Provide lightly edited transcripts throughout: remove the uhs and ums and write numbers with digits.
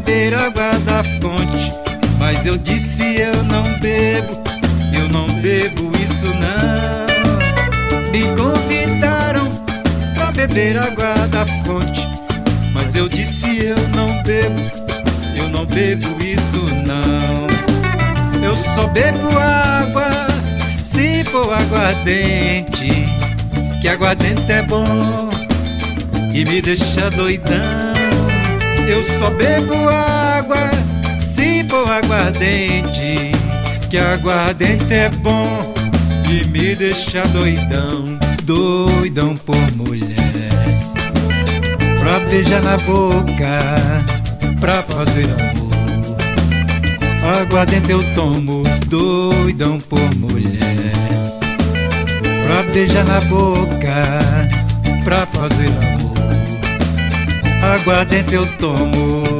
beber água da fonte, mas eu disse eu não bebo isso não. Me convidaram pra beber água da fonte, mas eu disse eu não bebo isso não. Eu só bebo água se for aguardente, que aguardente é bom e me deixa doidão. Eu só bebo água se for aguardente, que aguardente é bom e me deixa doidão. Doidão por mulher, pra beijar na boca, pra fazer amor. Aguardente eu tomo, doidão por mulher, pra beijar na boca, pra fazer amor. Aguardente eu tomo.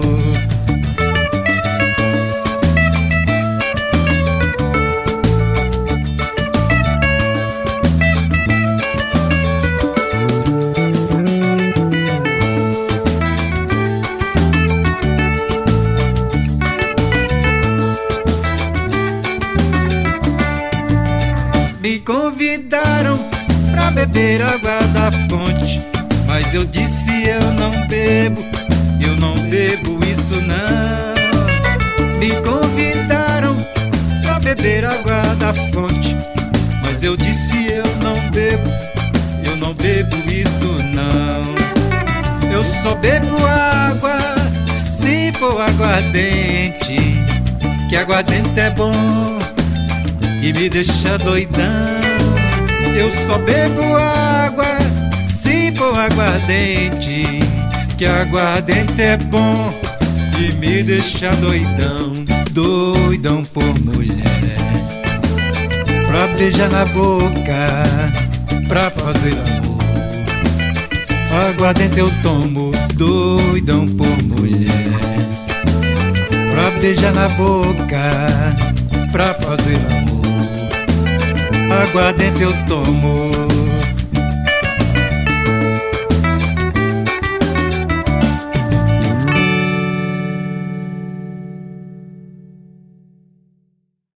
Me convidaram pra beber água da fonte, mas eu disse eu não bebo isso não. Me convidaram pra beber água da fonte, mas eu disse eu não bebo isso não. Eu só bebo água se for aguardente, que aguardente é bom e me deixa doidão. Eu só bebo água se for aguardente, que aguardente é bom e me deixa doidão. Doidão por mulher, pra beijar na boca, pra fazer amor. Aguardente eu tomo, doidão por mulher, pra beijar na boca, pra fazer amor. Aguardente eu tomo.